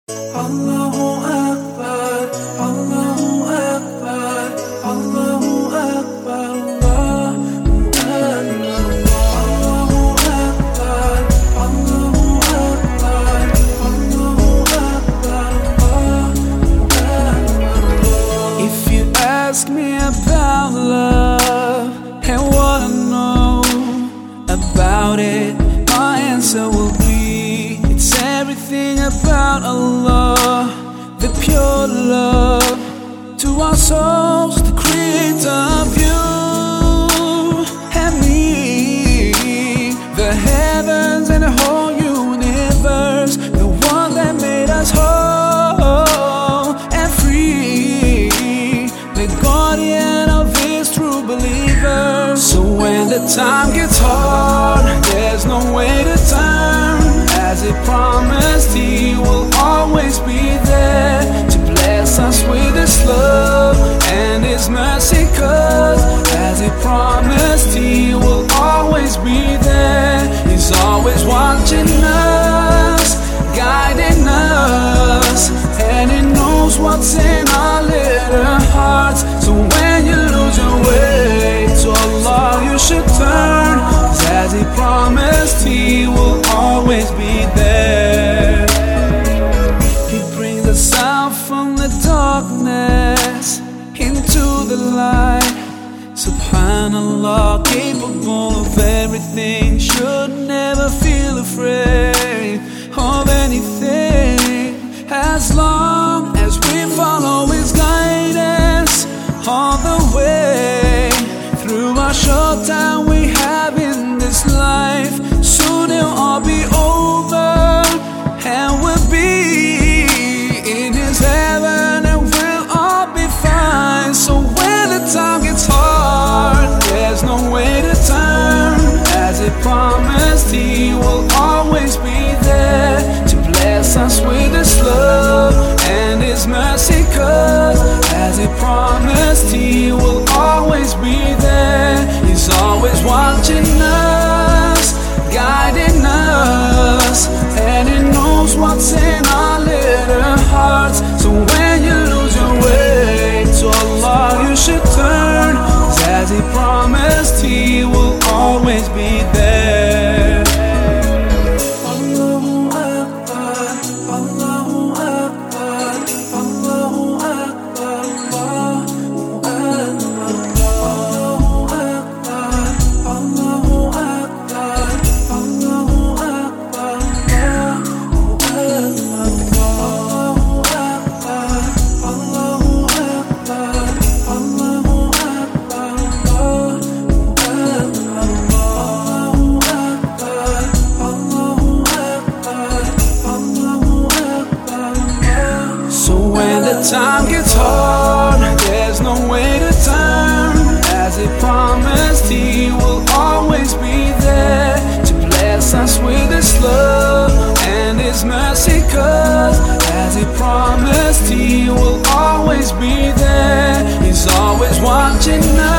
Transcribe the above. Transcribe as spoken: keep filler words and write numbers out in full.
Allahu Akbar, Allahu Akbar, Allahu Akbar, Allahu Akbar, Allahu Akbar, Allahu Akbar, Allahu Akbar. If you ask me about love and what I know about it, my answer will be it's everything about Allah, the pure love to our souls, the creator of you and me, the heavens and the whole universe, the one that made us whole and free, the guardian of his true believers. So when the time gets hard, there's no way to turn. As he promised, he will always be there to bless us with his love and his mercy. Cause as he promised, he will always be there. He's always watching us, guiding us, and he knows what's in our little hearts. So when you lose your way, to Allah you should turn. Cause as he promised, he will always be there. He brings us out from the darkness into the light. Subhanallah, capable of everything, should never feel afraid of anything, as long as we follow his guidance all the way through our short time we have in this life. Soon it'll all be over and we'll be in his heaven and we'll all be fine. So when the time gets hard, there's no way to turn. As he promised, he will always be there to bless us with his love and his mercy. Cause as he promised, he will always be there. He's always watching us, guiding us, and he knows what's in our little hearts. So when you lose your way, to Allah you should turn. Cause as he promised, he will always be there. Allahu Akbar, Allahu Akbar, Allahu Akbar, Allahu Akbar, Allahu Akbar, Allahu Akbar, Allahu Akbar, Allahu Akbar, Allahu Akbar, Allahu Akbar, Allahu Akbar. So when the time gets hard, there's no way to turn. As he promised, he will always be there to bless us with his love and his mercy. Cause as he promised, he will always be there. He's always watching us.